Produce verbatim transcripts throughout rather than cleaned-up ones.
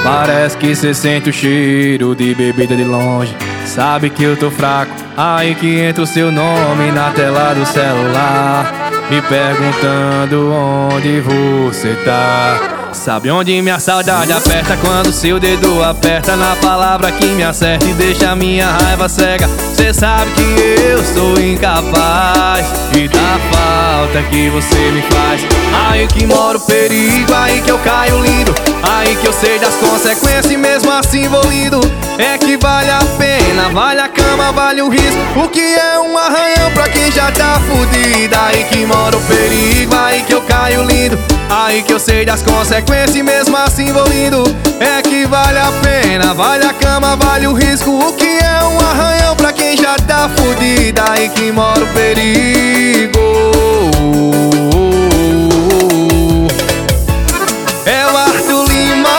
Parece que cê sente o cheiro de bebida de longe. Sabe que eu tô fraco, aí que entra o seu nome na tela do celular, me perguntando onde você tá. Sabe onde minha saudade aperta quando seu dedo aperta na palavra que me acerta e deixa minha raiva cega. Cê sabe que eu sou incapaz de dar falta que você me faz. Aí que mora o perigo, aí que eu caio lindo, aí que eu sei das consequências e mesmo assim vou indo. É que vale a pena, vale a cama, vale o risco. O que é um arranhão pra quem já tá fudido? Aí que mora o perigo, aí que eu caio lindo, aí que eu sei das consequências e mesmo assim vou indo. É que vale a pena, vale a cama, vale o risco. O que é um arranhão pra quem já tá fudido? Aí que mora o perigo. É o Arthur Lima.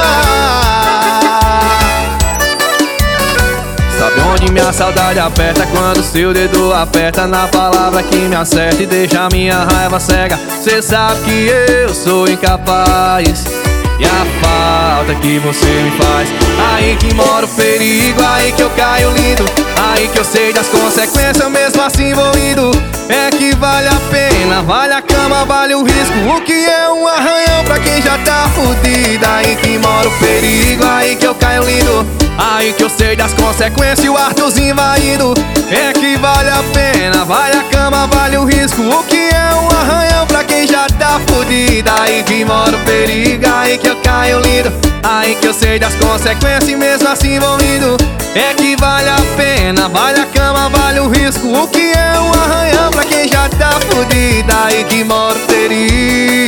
Sabe onde minha saudade aperta quando seu dedo aperta na palavra que me acerta e deixa minha raiva cega. Cê sabe que eu sou incapaz e a falta que você me faz. Aí que mora o perigo, aí que eu caio lindo, aí que eu sei das consequências, mesmo assim vou indo. É que vale a pena, vale a cama, vale o risco. O que é um arranhão pra quem já tá fudido? Aí que mora o perigo, aí que eu caio lindo, aí que eu sei das consequências e o Arthurzinho vai indo. É que vale a pena, vale a cama, vale o risco. O que é um arranhão pra quem já tá fudido? Aí que mora o perigo, aí que eu caio lindo, aí que eu sei das consequências e mesmo assim vou indo. É que vale a pena, vale a cama, vale o risco. O que é um arranhão pra quem já tá fudido? Aí que mora o perigo.